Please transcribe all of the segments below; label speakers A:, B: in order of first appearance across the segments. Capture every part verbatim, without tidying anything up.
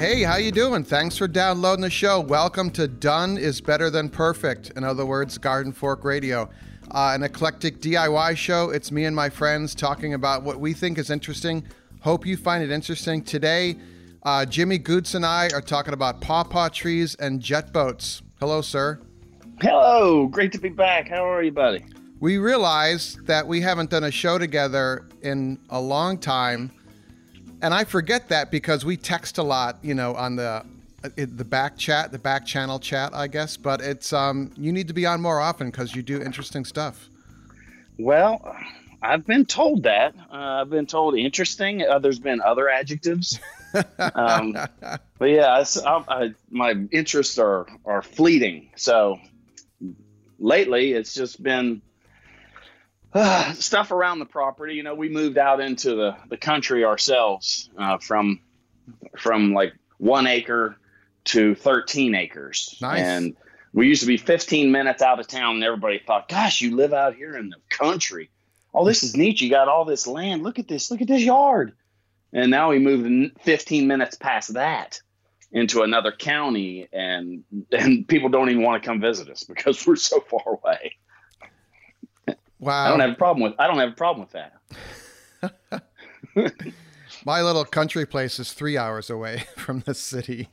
A: Hey, how you doing? Thanks for downloading the show. Welcome to Done is Better Than Perfect. In other words, Garden Fork Radio. Uh, an eclectic D I Y show. It's me and my friends talking about what we think is interesting. Hope you find it interesting. Today, uh, Jimmy Goots and I are talking about pawpaw trees and jet boats. Hello, sir.
B: Hello. Great to be back. How are you, buddy?
A: We realize that we haven't done a show together in a long time. And I forget that because we text a lot, you know, on the the back chat, the back channel chat, I guess. But it's um, you need to be on more often because you do interesting stuff.
B: Well, I've been told that. Uh, I've been told interesting. Uh, there's been other adjectives. um, but yeah, I, I, I, my interests are, are fleeting. So lately, it's just been Uh, stuff around the property. You know, we moved out into the, the country ourselves uh, from from like one acre to thirteen acres.
A: Nice.
B: And we used to be fifteen minutes out of town, and everybody thought, gosh, you live out here in the country. Oh, this is neat. You got all this land. Look at this. Look at this yard. And now we moved fifteen minutes past that into another county, and and people don't even want to come visit us because we're so far away.
A: Wow.
B: I don't have a problem with I don't have a problem with that.
A: My little country place is three hours away from the city.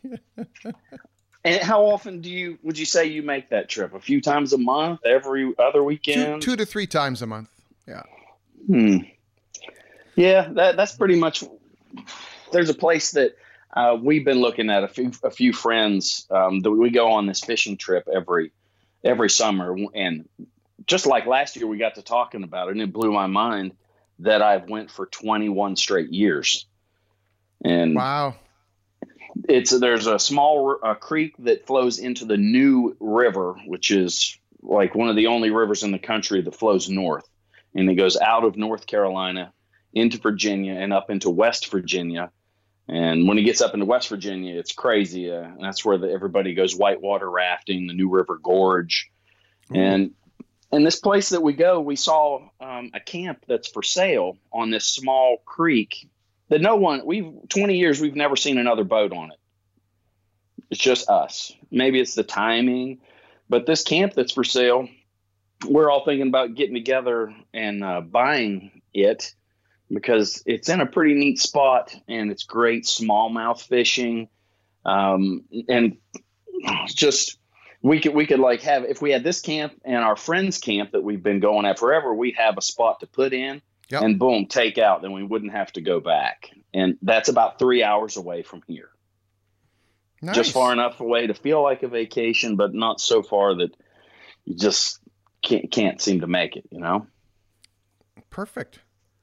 B: And how often do you would you say you make that trip? A few times a month, every other weekend?
A: Two, two to three times a month. Yeah.
B: Hmm. Yeah, that that's pretty much. There's a place that uh, we've been looking at a few a few friends um, that we go on this fishing trip every every summer, and just like last year, we got to talking about it, and it blew my mind that I've went for twenty-one straight years. And
A: wow,
B: it's there's a small uh, creek that flows into the New River, which is like one of the only rivers in the country that flows north, and it goes out of North Carolina into Virginia and up into West Virginia. And when it gets up into West Virginia, it's crazy. Uh, and that's where the, everybody goes whitewater rafting, the New River Gorge, mm-hmm. and And this place that we go, we saw um, a camp that's for sale on this small creek that no one, we've twenty years, we've never seen another boat on it. It's just us. Maybe it's the timing, but this camp that's for sale, we're all thinking about getting together and uh, buying it because it's in a pretty neat spot and it's great smallmouth fishing. Um, and just, We could we could like have if we had this camp and our friend's camp that we've been going at forever, we'd have a spot to put in yep. and boom, take out. Then we wouldn't have to go back. And that's about three hours away from here. Nice. Just far enough away to feel like a vacation, but not so far that you just can't can't seem to make it, you know?
A: Perfect.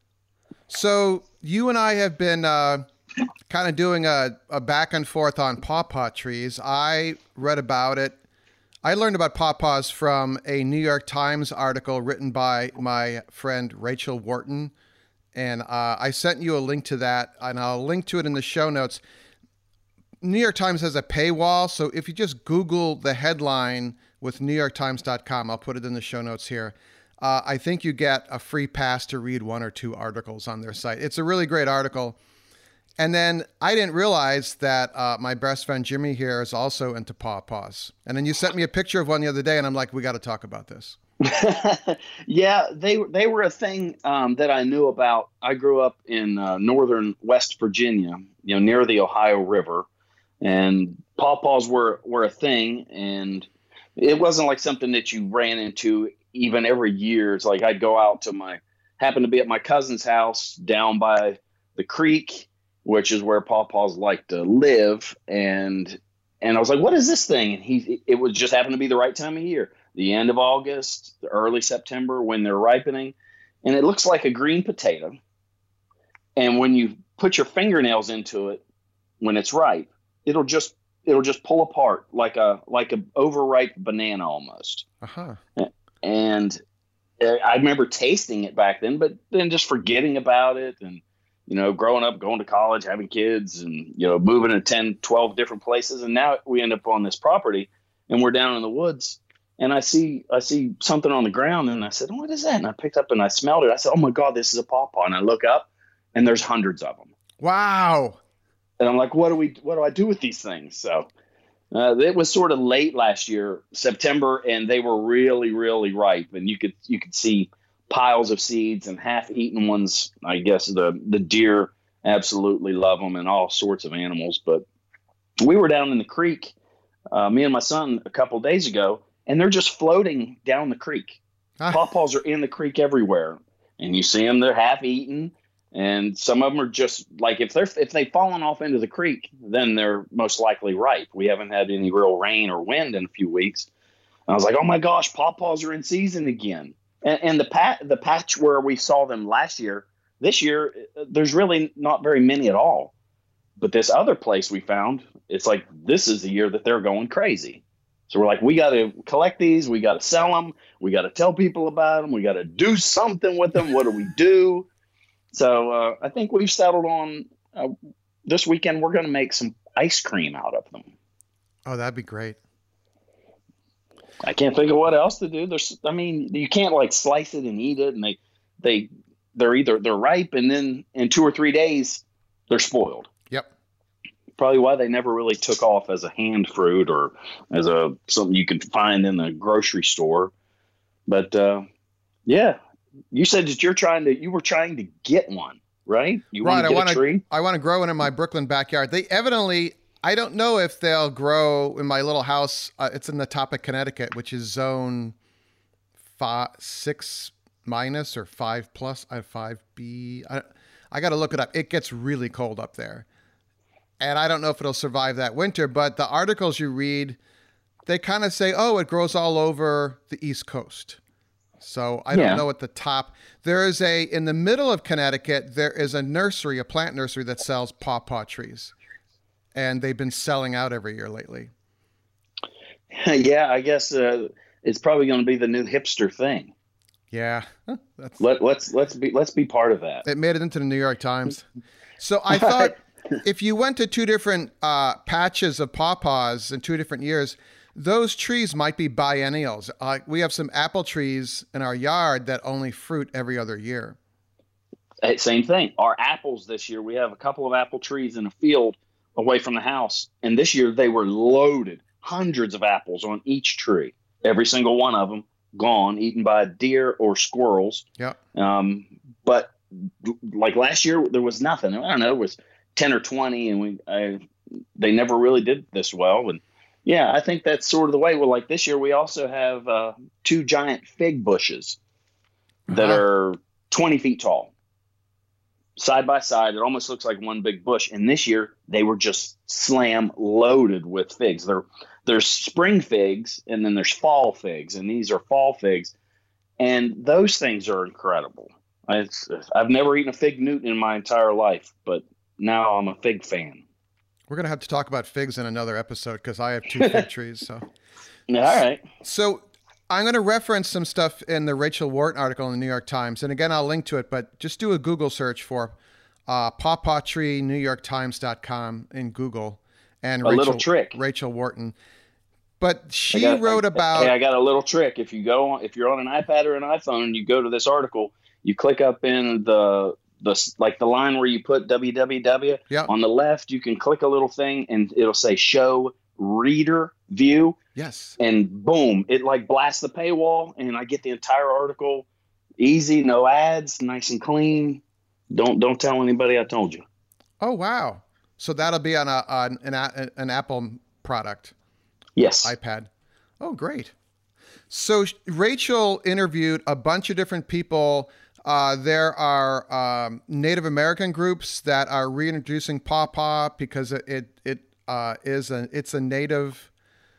A: So you and I have been uh kind of doing a, a back and forth on pawpaw trees. I read about it. I learned about pawpaws from a New York Times article written by my friend Rachel Wharton. And uh, I sent you a link to that, and I'll link to it in the show notes. New York Times has a paywall, so if you just Google the headline with new york times dot com, I'll put it in the show notes here. Uh, I think you get a free pass to read one or two articles on their site. It's a really great article. And then I didn't realize that uh, my best friend Jimmy here is also into pawpaws. And then you sent me a picture of one the other day, and I'm like, we got to talk about this.
B: Yeah, they they were a thing um, that I knew about. I grew up in uh, northern West Virginia, you know, near the Ohio River, and pawpaws were were a thing. And it wasn't like something that you ran into even every year. It's like I'd go out to my happen to be at my cousin's house down by the creek, which is where pawpaws like to live. And, and I was like, what is this thing? And he, it would just happen to be the right time of year, the end of August, the early September when they're ripening. And it looks like a green potato. And when you put your fingernails into it, when it's ripe, it'll just, it'll just pull apart like a, like a overripe banana almost.
A: Uh-huh.
B: And I remember tasting it back then, but then just forgetting about it. And, you know, growing up, going to college, having kids, and, you know, moving to ten, twelve different places. And now we end up on this property and we're down in the woods, and I see, I see something on the ground, and I said, what is that? And I picked up and I smelled it. I said, oh my God, this is a pawpaw. And I look up and there's hundreds of them.
A: Wow.
B: and I'm like, what do we, what do I do with these things? So uh, it was sort of late last year, September, and they were really, really ripe, and you could you could see piles of seeds and half-eaten ones. I guess the the deer absolutely love them, and all sorts of animals. But we were down in the creek, uh, me and my son, a couple of days ago, and they're just floating down the creek.
A: Ah.
B: Pawpaws are in the creek everywhere, and you see them. They're half-eaten. And some of them are just like, if they're if they've fallen off into the creek, then they're most likely ripe. We haven't had any real rain or wind in a few weeks. And I was like, oh my gosh, pawpaws are in season again. And, and the pat the patch where we saw them last year, this year, there's really not very many at all. But this other place we found, it's like this is the year that they're going crazy. So we're like, we got to collect these, we got to sell them, we got to tell people about them, we got to do something with them. What do we do? So uh, I think we've settled on uh, this weekend. We're going to make some ice cream out of them.
A: Oh, that'd be great.
B: I can't think of what else to do. There's, I mean, you can't like slice it and eat it, and they, they, they're either they're ripe, and then in two or three days they're spoiled.
A: Yep.
B: Probably why they never really took off as a hand fruit or as a something you can find in the grocery store. But uh, yeah. You said that you're trying to, you were trying to get one, right? You
A: right.
B: want to get
A: I want
B: a tree?
A: to, I want to grow one in my Brooklyn backyard. They evidently, I don't know if they'll grow in my little house. Uh, it's in the top of Connecticut, which is zone five, six minus or five plus, uh, five B. I, I got to look it up. It gets really cold up there. And I don't know if it'll survive that winter, but the articles you read, they kind of say, oh, it grows all over the East Coast. So I don't
B: yeah.
A: know at the top. There is a, in the middle of Connecticut, there is a nursery, a plant nursery that sells pawpaw trees. And they've been selling out every year lately.
B: Yeah, I guess uh, it's probably going to be the new hipster thing.
A: Yeah. That's,
B: Let, let's let's be let's be part of that.
A: It made it into the New York Times. So I thought if you went to two different uh, patches of pawpaws in two different years, those trees might be biennials. Uh, we have some apple trees in our yard that only fruit every other year.
B: Hey, same thing. Our apples this year, we have a couple of apple trees in a field away from the house. And this year they were loaded, hundreds of apples on each tree. Every single one of them gone, eaten by deer or squirrels.
A: Yeah.
B: Um, but like last year, there was nothing. I don't know, it was ten or twenty, and we I, they never really did this well. And yeah, I think that's sort of the way. Well, like this year, we also have uh, two giant fig bushes that
A: Uh-huh.
B: are twenty feet tall, side by side. It almost looks like one big bush. And this year, they were just slam loaded with figs. There, there's spring figs, and then there's fall figs, and these are fall figs. And those things are incredible. I, I've never eaten a fig Newton in my entire life, but now I'm a fig fan.
A: We're going to have to talk about figs in another episode because I have two fig trees. So,
B: All right.
A: So I'm going to reference some stuff in the Rachel Wharton article in the New York Times. And again, I'll link to it, but just do a Google search for uh, pawpaw tree new york times dot com in Google. And
B: a
A: Rachel,
B: little trick.
A: Rachel Wharton. But she
B: got,
A: wrote
B: I,
A: about...
B: Hey, I got a little trick. If you go on, if you're on an iPad or an iPhone, you go to this article, you click up in the... The, like the line where you put W W W
A: Yep.
B: on the left, you can click a little thing and it'll say show reader view.
A: Yes.
B: And boom, it like blasts the paywall and I get the entire article easy, no ads, nice and clean. Don't, don't tell anybody I told you.
A: Oh, wow. So that'll be on a, on an, an Apple product.
B: Yes.
A: iPad. Oh, great. So Rachel interviewed a bunch of different people. Uh, there are um, Native American groups that are reintroducing pawpaw because it it, it uh, is a it's a native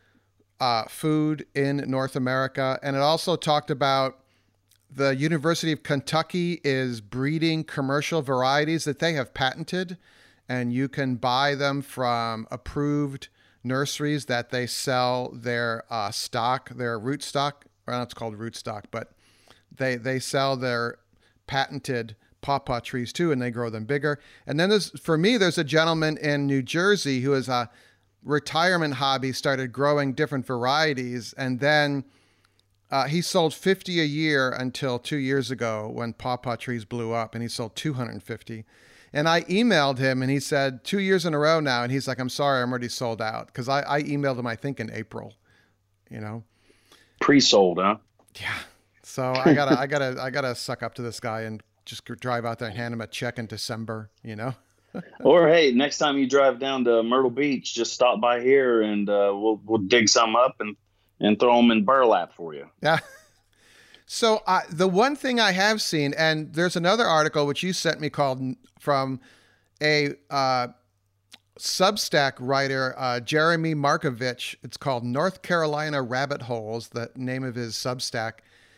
A: uh, food in North America, and it also talked about the University of Kentucky is breeding commercial varieties that they have patented, and you can buy them from approved nurseries that they sell their uh, stock, their root stock. Well, it's called root stock, but they they sell their patented pawpaw trees too, and they grow them bigger. And then there's, for me, there's a gentleman in New Jersey who has a retirement hobby, started growing different varieties, and then uh, he sold fifty a year until two years ago when pawpaw trees blew up, and he sold two hundred fifty. And I emailed him and he said two years in a row now. And he's like, I'm sorry, I'm already sold out. Cause I, I emailed him, I think in April, you know,
B: Pre-sold, huh?
A: yeah. So I gotta, I gotta, I gotta suck up to this guy and just drive out there and hand him a check in December, you know?
B: Or hey, next time you drive down to Myrtle Beach, just stop by here and uh, we'll we'll dig some up and and throw them in burlap for you.
A: Yeah. So uh, the one thing I have seen, and there's another article which you sent me called from a uh, Substack writer, uh, Jeremy Markovich. It's called North Carolina Rabbit Holes, the name of his Substack.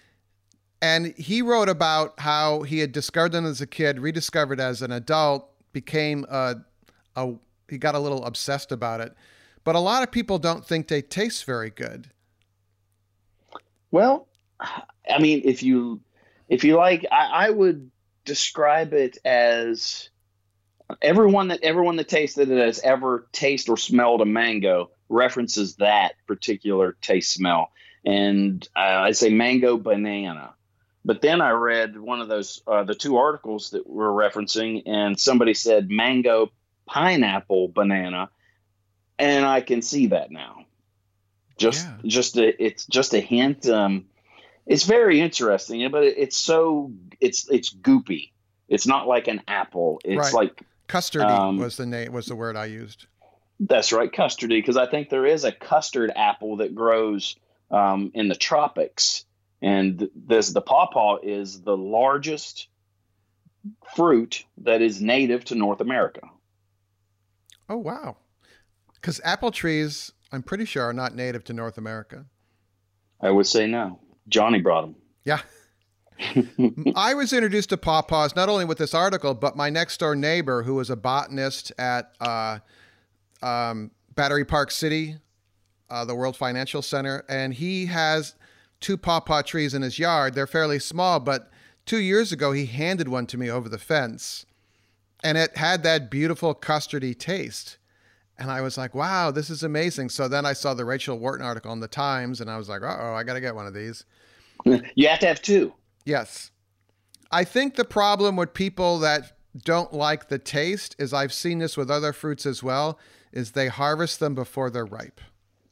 A: And he wrote about how he had discovered them as a kid, rediscovered as an adult, became a, a he got a little obsessed about it. But a lot of people don't think they taste very good.
B: Well, I mean, if you if you like, I, I would describe it as everyone that everyone that tasted it has ever tasted or smelled a mango references that particular taste smell, and uh, I say mango banana. But then I read one of those, uh, the two articles that we're referencing, and somebody said mango pineapple banana, and I can see that now. Just, yeah. just a, it's just a hint. Um, it's very interesting, but it, it's so it's it's goopy. It's not like an apple. It's
A: right.
B: like
A: custardy
B: um,
A: was the name was the word I used.
B: That's right, custardy, because I think there is a custard apple that grows um, in the tropics. And this, the pawpaw is the largest fruit that is native to North America.
A: Oh, wow. Because apple trees, I'm pretty sure, are not native to North America.
B: I would say no. Johnny brought them.
A: Yeah. I was introduced to pawpaws not only with this article, but my next door neighbor, who was a botanist at uh, um, Battery Park City, uh, the World Financial Center, and he has two pawpaw trees in his yard. They're fairly small, but two years ago, he handed one to me over the fence, and it had that beautiful custardy taste. And I was like, wow, this is amazing. So then I saw the Rachel Wharton article in the Times, and I was like, uh-oh, I got to get one of these.
B: You have to have two.
A: Yes. I think the problem with people that don't like the taste is, I've seen this with other fruits as well, is they harvest them before they're ripe.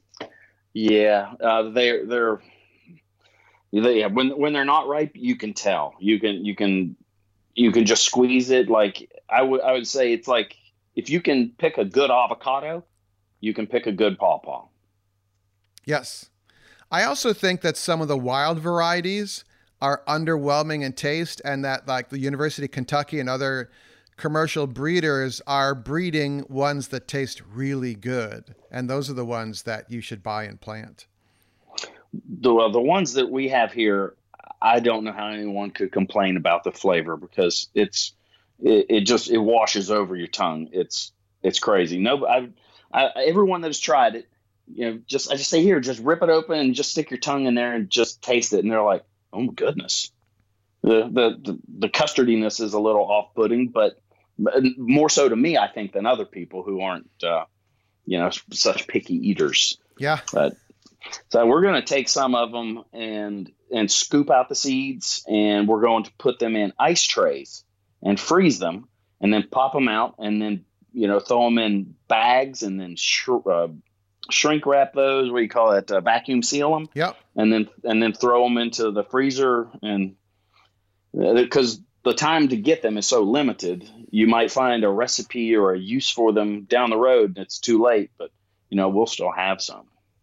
B: Yeah, uh, they're they're they, when when they're not ripe, you can tell. You can you can you can just squeeze it. Like I would I would say it's like if you can pick a good avocado, you can pick a good pawpaw.
A: Yes, I also think that some of the wild varieties are underwhelming in taste, and that like the University of Kentucky and other commercial breeders are breeding ones that taste really good, and those are the ones that you should buy and plant.
B: The uh, the ones that we have here, I don't know how anyone could complain about the flavor, because it's it, it just it washes over your tongue. It's it's crazy. No, I, I everyone that has tried it, you know, just I just say here, just rip it open and just stick your tongue in there and just taste it, and they're like, oh my goodness. The the the, the custardiness is a little off-putting, but more so to me, I think, than other people who aren't, uh, you know, such picky eaters.
A: Yeah.
B: But so we're going to take some of them and and scoop out the seeds, and we're going to put them in ice trays and freeze them, and then pop them out, and then, you know, throw them in bags, and then sh- uh, shrink wrap those. What do you call it? Uh, vacuum seal them.
A: Yep.
B: And then and then throw them into the freezer, and because the time to get them is so limited, you might find a recipe or a use for them down the road, and it's too late. But you know, we'll still have some.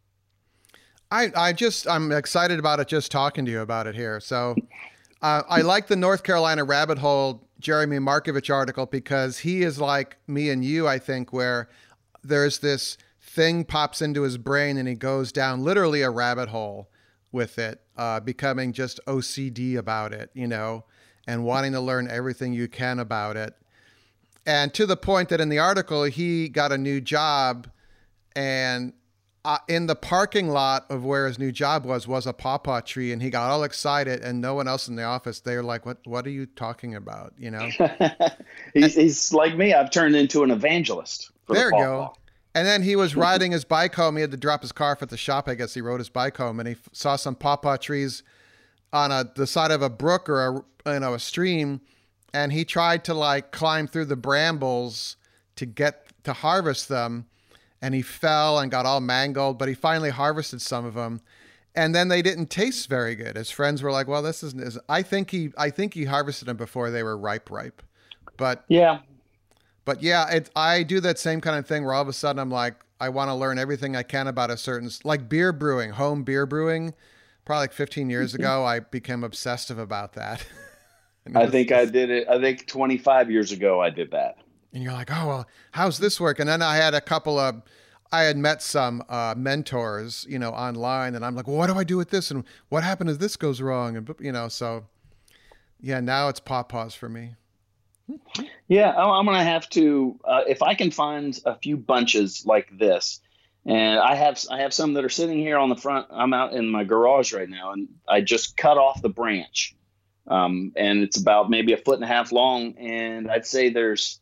A: I, I just, I'm excited about it just talking to you about it here. So uh, I like the North Carolina Rabbit Hole Jeremy Markovich article, because he is like me and you, I think, where there's this thing pops into his brain and he goes down literally a rabbit hole with it, uh, becoming just O C D about it, you know, and wanting to learn everything you can about it. And to the point that in the article, he got a new job, and Uh, in the parking lot of where his new job was, was a pawpaw tree, and he got all excited, and no one else in the office, they were like, what, what are you talking about? You know,
B: he's, he's like me. I've turned into an evangelist. For
A: there
B: the
A: you go. And then he was riding his bike home. He had to drop his car off at the shop. I guess he rode his bike home, and he f- saw some pawpaw trees on a, the side of a brook or a, you know, a stream. and he tried to like climb through the brambles to get to harvest them, and he fell and got all mangled, but he finally harvested some of them. And then they didn't taste very good. His friends were like, "Well, this isn't." Is I think he, I think he harvested them before they were ripe, ripe. But
B: Yeah,
A: but yeah, it, I do that same kind of thing where all of a sudden I'm like, I want to learn everything I can about a certain, like beer brewing, home beer brewing. Probably like fifteen years ago, I became obsessive about that. And it
B: I
A: was
B: think I
A: just-
B: did it. I think twenty-five years ago I did that.
A: and you're like, oh well, how's this work? And then I had a couple of, I had met some uh, mentors, you know, online, and I'm like, well, what do I do with this? And what happened if this goes wrong? And you know, so yeah, now it's pawpaws for me.
B: Yeah, I- I'm gonna have to uh, if I can find a few bunches like this, and I have I have some that are sitting here on the front. I'm out in my garage right now, and I just cut off the branch, um, and it's about maybe a foot and a half long, and I'd say there's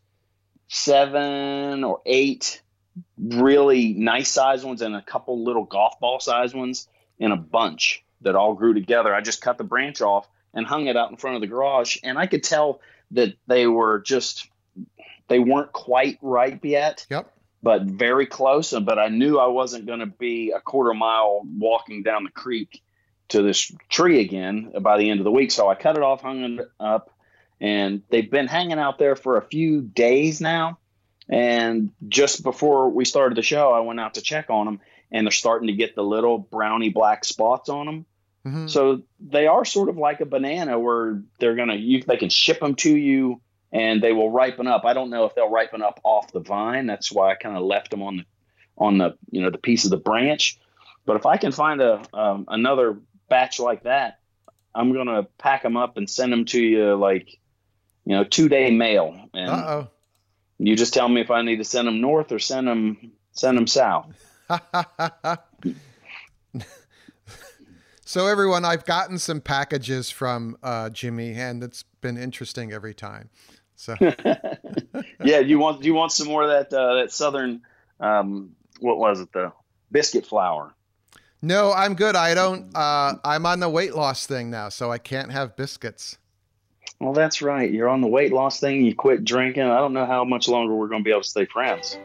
B: seven or eight really nice size ones and a couple little golf ball size ones in a bunch that all grew together. I just cut the branch off and hung it out in front of the garage, and I could tell that they were just they weren't quite ripe yet,
A: Yep.
B: but very close. But I knew I wasn't going to be a quarter mile walking down the creek to this tree again by the end of the week. So I cut it off, hung it up, and they've been hanging out there for a few days now. And just before we started the show, I went out to check on them, and they're starting to get the little browny black spots on them.
A: Mm-hmm.
B: So they are sort of like a banana where they're going to, you, they can ship them to you and they will ripen up. I don't know if they'll ripen up off the vine. That's why I kind of left them on the, on the, you know, the piece of the branch. But if I can find a, um, another batch like that, I'm going to pack them up and send them to you like, you know, two day mail. And
A: Uh
B: you just tell me if I need to send them north or send them, send them south.
A: oh. So everyone, I've gotten some packages from uh, Jimmy, and it's been interesting every time. So
B: Yeah, do you want do you want some more of that uh, that southern um, what was it the biscuit flour?
A: no, I'm good. I don't. Uh, I'm on the weight loss thing now, so I can't have biscuits.
B: Well, that's right. You're on the weight loss thing. You quit drinking. I don't know how much longer we're going to be able to stay friends.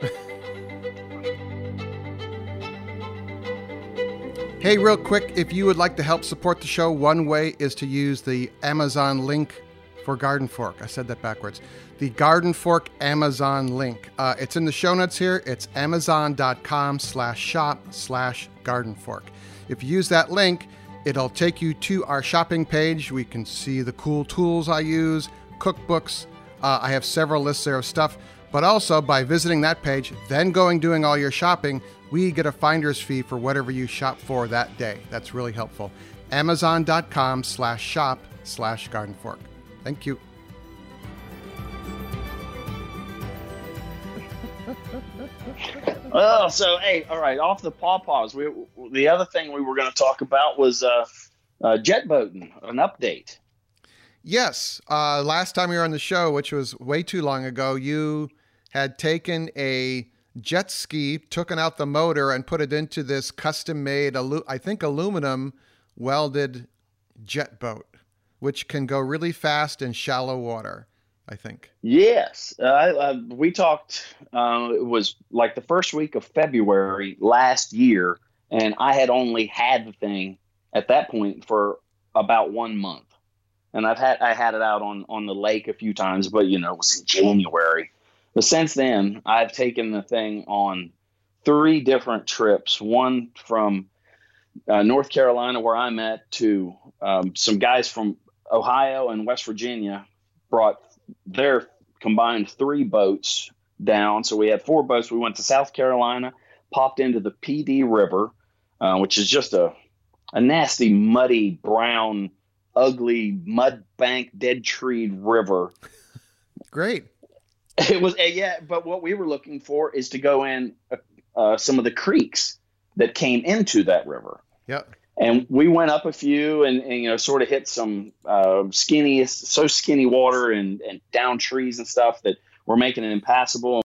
A: Hey, real quick, if you would like to help support the show, one way is to use the Amazon link for Garden Fork. I said that backwards. The Garden Fork Amazon link. Uh, it's in the show notes here. It's amazon.com slash shop slash Garden Fork. If you use that link, it'll take you to our shopping page. We can see the cool tools I use, cookbooks. Uh, I have several lists there of stuff. But also, by visiting that page, then going doing all your shopping, we get a finder's fee for whatever you shop for that day. That's really helpful. Amazon.com slash shop slash Garden Fork. Thank you.
B: Oh, so hey, all right, off the pawpaws. We the other thing we were going to talk about was uh, uh, jet boating, an update.
A: Yes. Uh, last time you were on the show, which was way too long ago, you had taken a jet ski, taken out the motor, and put it into this custom-made, alu- I think, aluminum welded jet boat, which can go really fast in shallow water, I think.
B: Yes, uh, I, uh, we talked. Uh, it was like the first week of February last year, and I had only had the thing at that point for about one month. And I've had I had it out on, on the lake a few times, but you know it was in January. But since then, I've taken the thing on three different trips. One from uh, North Carolina, where I'm at, to um, some guys from Ohio and West Virginia brought their combined three boats down. So we had four boats. We went to South Carolina, popped into the P D River, uh, which is just a a nasty, muddy, brown, ugly mud bank, dead tree river.
A: Great.
B: It was, yeah, but what we were looking for is to go in uh, uh, some of the creeks that came into that river.
A: Yep.
B: And we went up a few and, and you know, sort of hit some uh, skinny, so skinny water and, and down trees and stuff that were making it impassable.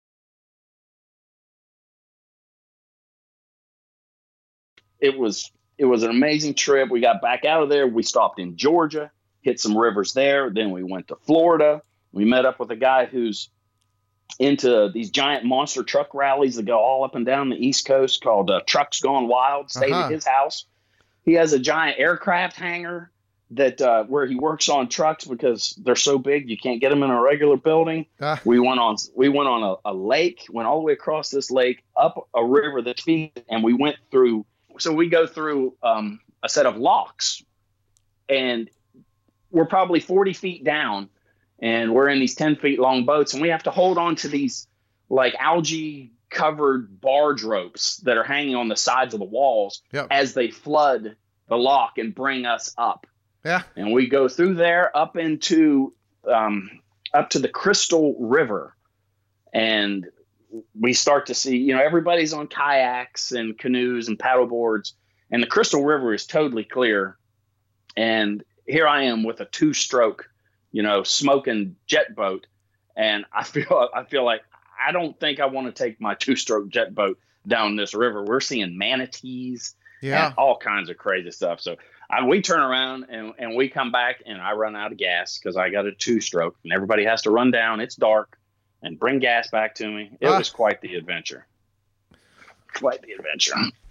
B: It was it was an amazing trip. We got back out of there. We stopped in Georgia, hit some rivers there. Then we went to Florida. We met up with a guy who's into these giant monster truck rallies that go all up and down the East Coast called uh, Trucks Gone Wild. Stayed
A: Uh-huh.
B: at his house. He has a giant aircraft hangar that uh, where he works on trucks because they're so big you can't get them in a regular building.
A: Ah.
B: We went on we went on a, a lake, went all the way across this lake, up a river that's feeds, and we went through. So we go through um, a set of locks, and we're probably forty feet down. And we're in these ten feet long boats, and we have to hold on to these like algae covered barge ropes that are hanging on the sides of the walls
A: Yep.
B: as they flood the lock and bring us up.
A: Yeah.
B: And we go through there up into um, up to the Crystal River, and we start to see, you know, everybody's on kayaks and canoes and paddle boards, and the Crystal River is totally clear. And here I am with a two stroke, you know, smoking jet boat. And I feel, I feel like I don't think I want to take my two stroke jet boat down this river. We're seeing manatees
A: Yeah.
B: and all kinds of crazy stuff. So I, we turn around and, and we come back, and I run out of gas because I got a two stroke, and everybody has to run down. It's dark and bring gas back to me. It
A: Ah.
B: was quite the adventure. Quite the adventure.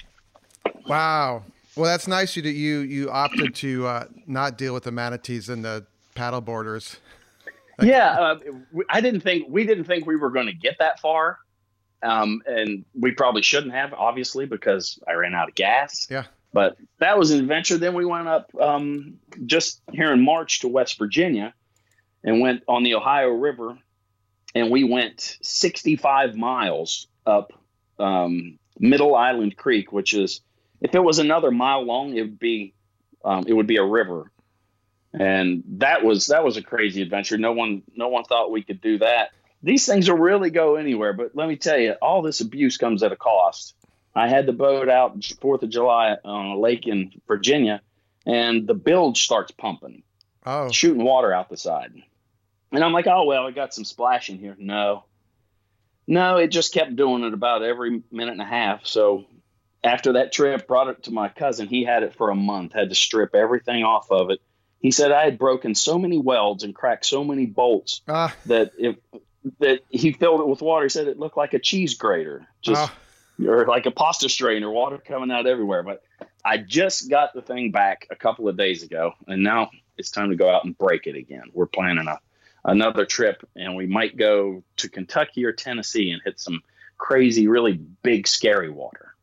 A: Wow. Well, that's nice you that you you opted to uh, not deal with the manatees and the paddle boarders.
B: Yeah, uh, we- I didn't think we didn't think we were going to get that far, um, and we probably shouldn't have, obviously, because I ran out of gas.
A: Yeah.
B: But that was an adventure. Then we went up um, just here in March to West Virginia, and went on the Ohio River, and we went sixty-five miles up um, Middle Island Creek, which is, if it was another mile long, it would be um, it would be a river. And that was that was a crazy adventure. No one no one thought we could do that. These things will really go anywhere. But let me tell you, all this abuse comes at a cost. I had the boat out fourth of July on a lake in Virginia, and the bilge starts pumping,
A: Oh.
B: shooting water out the side. And I'm like, oh, well, I got some splashing here. No. No, it just kept doing it about every minute and a half. So after that trip, brought it to my cousin. He had it for a month, had to strip everything off of it. He said I had broken so many welds and cracked so many bolts
A: Ah.
B: that it, that he filled it with water. He said it looked like a cheese grater, just
A: Ah.
B: or like a pasta strainer, water coming out everywhere. But I just got the thing back a couple of days ago, and now it's time to go out and break it again. We're planning a another trip, and we might go to Kentucky or Tennessee and hit some crazy, really big, scary water.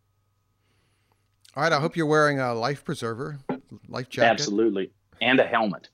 A: All right. I hope you're wearing a life preserver, life jacket.
B: Absolutely. And a helmet.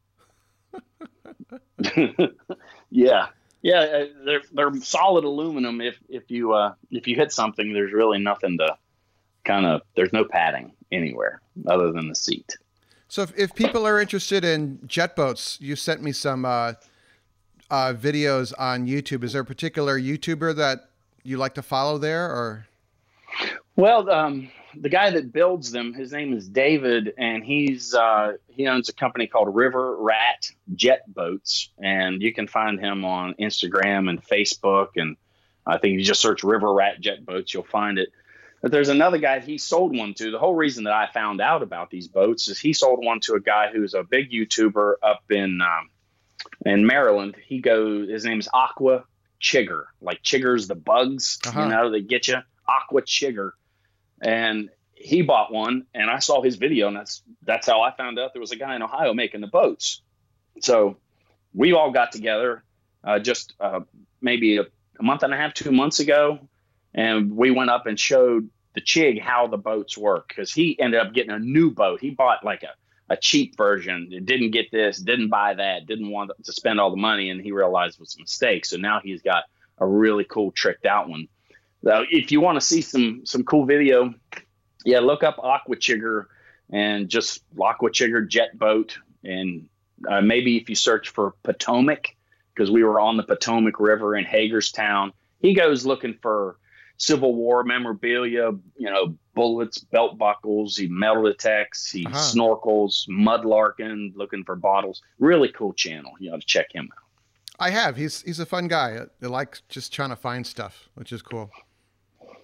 B: yeah. Yeah. uh, They're, they're solid aluminum. If, if you, uh, if you hit something, there's really nothing to kind of, there's no padding anywhere other than the seat.
A: So if, if people are interested in jet boats, you sent me some uh, uh, videos on YouTube. Is there a particular YouTuber that you like to follow there, or?
B: Well, um, the guy that builds them, his name is David, and he's uh, he owns a company called River Rat Jet Boats, and you can find him on Instagram and Facebook, and I think if you just search River Rat Jet Boats, you'll find it. But there's another guy he sold one to. The whole reason that I found out about these boats is he sold one to a guy who's a big YouTuber up in um, in Maryland. He goes, his name is Aqua Chigger, like Chiggers the bugs,
A: Uh-huh.
B: you know, they get you. Aqua Chigger. And he bought one, and I saw his video, and that's that's how I found out there was a guy in Ohio making the boats. So we all got together uh, just uh, maybe a, a month and a half, two months ago, and we went up and showed the Chig how the boats work, because he ended up getting a new boat. He bought like a, a cheap version. It didn't get this, didn't buy that, didn't want to spend all the money, and he realized it was a mistake. So now he's got a really cool tricked out one. So if you want to see some some cool video, yeah, look up Aqua Chigger and just Aqua Chigger jet boat. And uh, maybe if you search for Potomac, because we were on the Potomac River in Hagerstown, he goes looking for Civil War memorabilia, you know, bullets, belt buckles, he metal detects, he
A: Uh-huh.
B: snorkels, mudlarking, looking for bottles. Really cool channel. You ought to check him out.
A: I have. He's he's a fun guy. I like just trying to find stuff, which is cool.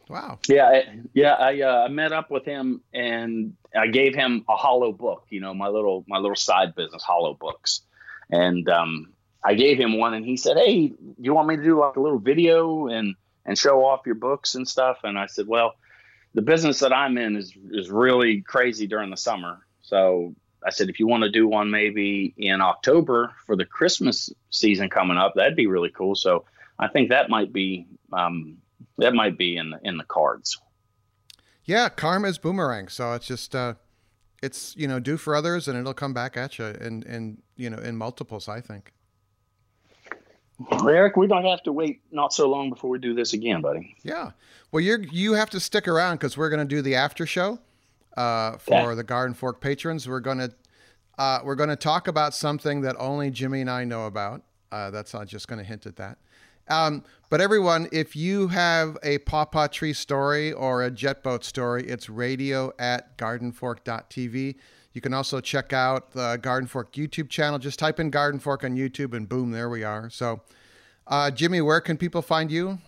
A: Wow.
B: Yeah, I, yeah. I uh, I met up with him and I gave him a Hollow book. You know, my little my little side business, Hollow Books, and um, I gave him one, and he said, "Hey, you want me to do like a little video and and show off your books and stuff?" And I said, "Well, the business that I'm in is is really crazy during the summer, so." I said, if you want to do one maybe in October for the Christmas season coming up, that'd be really cool. So I think that might be um, that might be in the, in the cards.
A: Yeah, karma is boomerang. So it's just uh, it's you know do for others, and it'll come back at you in in you know in multiples. I think.
B: Well, Eric, we don't have to wait not so long before we do this again, buddy.
A: Yeah. Well, you're you have to stick around because we're going to do the after show. Uh, for
B: Okay.
A: the Garden Fork patrons, we're gonna uh, we're gonna talk about something that only Jimmy and I know about. Uh, that's not just gonna hint at that. Um, but everyone, if you have a pawpaw tree story or a jet boat story, it's radio at garden fork dot t v. You can also check out the Garden Fork YouTube channel. Just type in Garden Fork on YouTube, and boom, there we are. So, uh, Jimmy, where can people find you?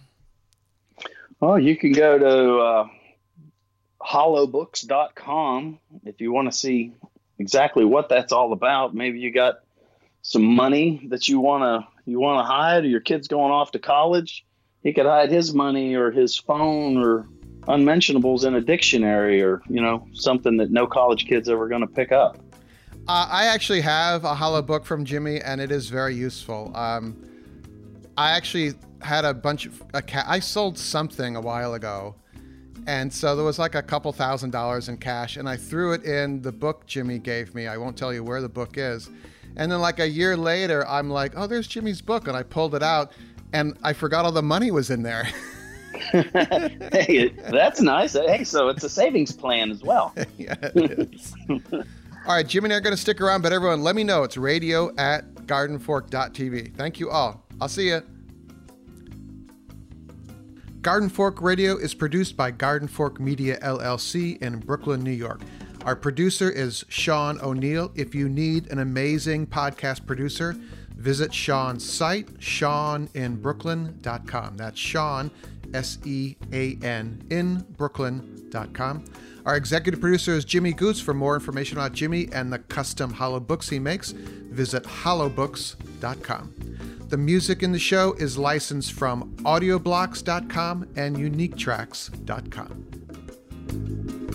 B: Well, you can go to uh, hollow books dot com if you want to see exactly what that's all about. Maybe you got some money that you want to you want to hide, or your kid's going off to college. He could hide his money or his phone or unmentionables in a dictionary, or you know something that no college kid's ever going to pick up.
A: Uh, I actually have a hollow book from Jimmy, and it is very useful. Um, I actually had a bunch of a ca- I sold something a while ago. And so there was like a couple thousand dollars in cash, and I threw it in the book Jimmy gave me. I won't tell you where the book is. And then like a year later, I'm like, oh, there's Jimmy's book. And I pulled it out, and I forgot all the money was in there.
B: Hey, that's nice. Hey, so it's a savings plan as well.
A: Yeah, it is. All right, Jimmy and I are going to stick around, but everyone, let me know. It's radio at garden fork dot t v. Thank you all. I'll see you. Garden Fork Radio is produced by Garden Fork Media, L L C in Brooklyn, New York. Our producer is Sean O'Neill. If you need an amazing podcast producer, visit Sean's site, sean in brooklyn dot com. That's Sean, S E A N, in brooklyn dot com. Our executive producer is Jimmy Goose. For more information about Jimmy and the custom hollow books he makes, visit hollow books dot com. The music in the show is licensed from audioblocks dot com and unique tracks dot com.